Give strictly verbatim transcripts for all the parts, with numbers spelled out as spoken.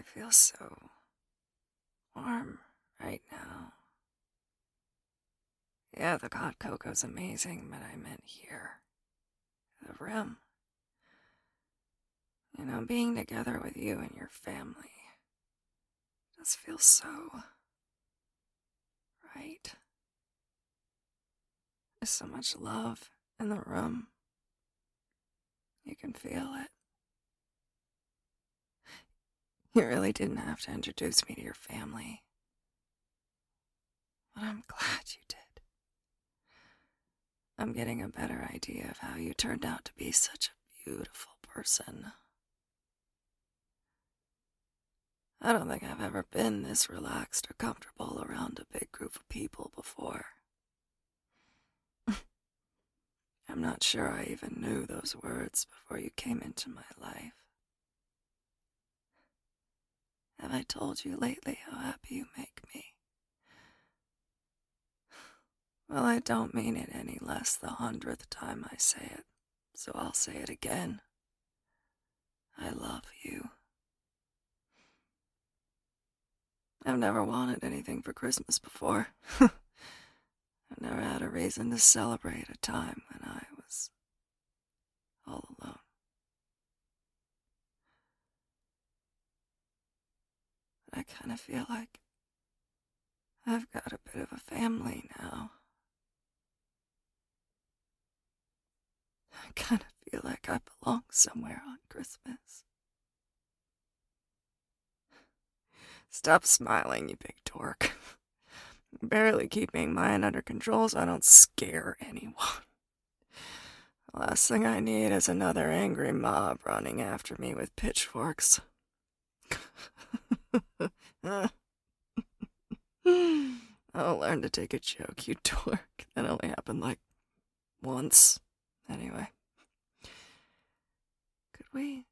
I feel so warm right now. Yeah, the hot cocoa's amazing, but I meant here. The room. You know, being together with you and your family just feels so right. There's so much love in the room. You can feel it. You really didn't have to introduce me to your family. But I'm glad you did. I'm getting a better idea of how you turned out to be such a beautiful person. I don't think I've ever been this relaxed or comfortable around a big group of people before. I'm not sure I even knew those words before you came into my life. Have I told you lately how happy you make me? Well, I don't mean it any less the hundredth time I say it, so I'll say it again. I love you. I've never wanted anything for Christmas before. I've never had a reason to celebrate a time when I was all alone. But I kind of feel like I've got a bit of a family now. I kind of feel like I belong somewhere on Christmas. Stop smiling, you big dork. I'm barely keeping mine under control so I don't scare anyone. The last thing I need is another angry mob running after me with pitchforks. I'll learn to take a joke, you dork. That only happened like once. Anyway. Could we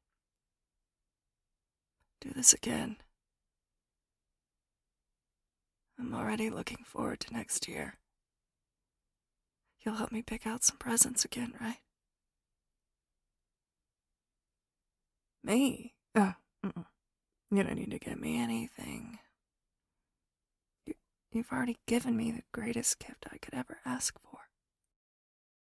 do this again? I'm already looking forward to next year. You'll help me pick out some presents again, right? Me? Oh, mm-mm. You don't need to get me anything. You, you've already given me the greatest gift I could ever ask for.